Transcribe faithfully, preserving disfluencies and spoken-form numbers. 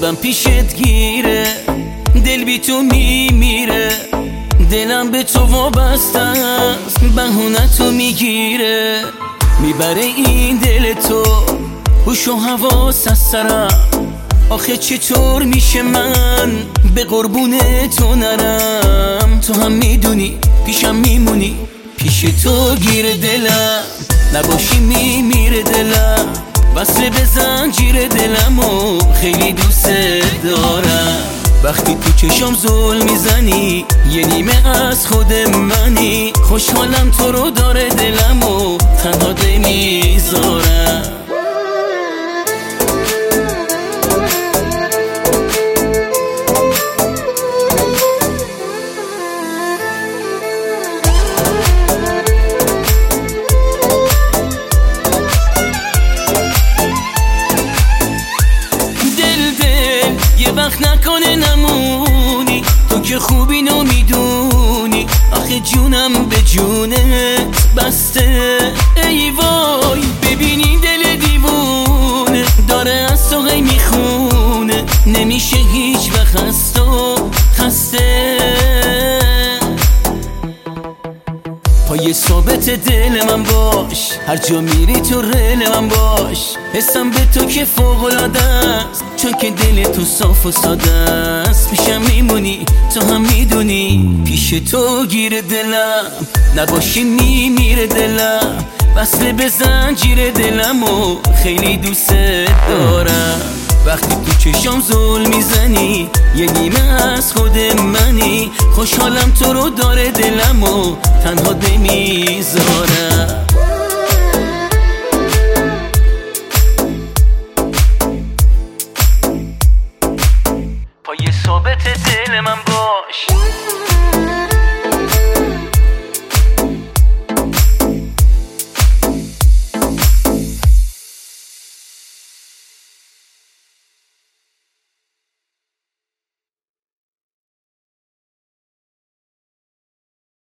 خوابم پیشت گیره، دل بی تو میمیره، دلم به تو وابسته است، بهونتو میگیره، میبره این دل تو هوش و حواس از سرم. آخه چطور میشه من به قربون تو نرم؟ تو هم میدونی پیشم میمونی، پیش تو گیر دلم، نباشی میمیره دلم، وصله به زنجیر دلم و خیلی دوست دارم. وقتی تو چشم زل میزنی یه نیمه از خود منی، خوشحالم تو رو داره دلم و تنها نمیذارم. وقت نکنه نمونی، تو که خوبی نو میدونی، آخه جونم به جونت بسته. ای وای ببینی دل دیوونه داره از تو غی میخونه، نمیشه هیچ وقت از تو خسته. پای ثابت دل من باش، هر جا میری تو رل من باش، حسم به تو که فوق‌العاده است، چون که دل تو صاف و ساده است. پیشم میمونی تو هم میدونی، پیش تو گیر دلم، نباشی میمیره دلم، وصله به زنجیر دلم و خیلی دوست دارم. وقتی تو چشم زل میزنی یه نیمه از خود منی، خوشحالم تو رو داره دلم و تنها نمیذارم.